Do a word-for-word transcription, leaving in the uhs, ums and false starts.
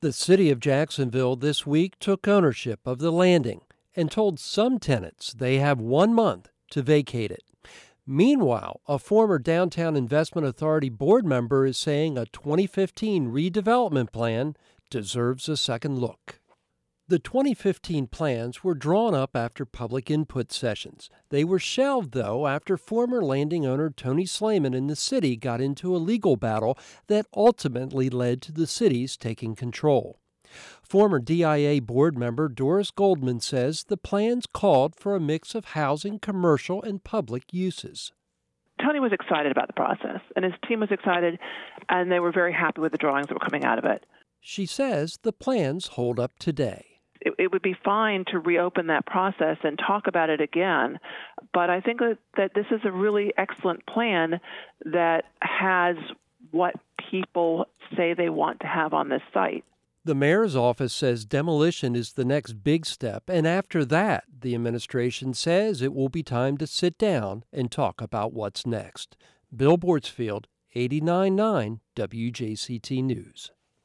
The city of Jacksonville this week took ownership of the landing and told some tenants they have one month to vacate it. Meanwhile, a former Downtown Investment Authority board member is saying a twenty fifteen redevelopment plan deserves a second look. The twenty fifteen plans were drawn up after public input sessions. They were shelved, though, after former landing owner Tony Slayman and the city got into a legal battle that ultimately led to the city's taking control. Former D I A board member Doris Goldman says the plans called for a mix of housing, commercial, and public uses. Tony was excited about the process, and his team was excited, and they were very happy with the drawings that were coming out of it. She says the plans hold up today. It, it would be fine to reopen that process and talk about it again, but I think that, that this is a really excellent plan that has what people say they want to have on this site. The mayor's office says demolition is the next big step, and after that, the administration says it will be time to sit down and talk about what's next. Bill Bortsfield, eighty-nine point nine W J C T News.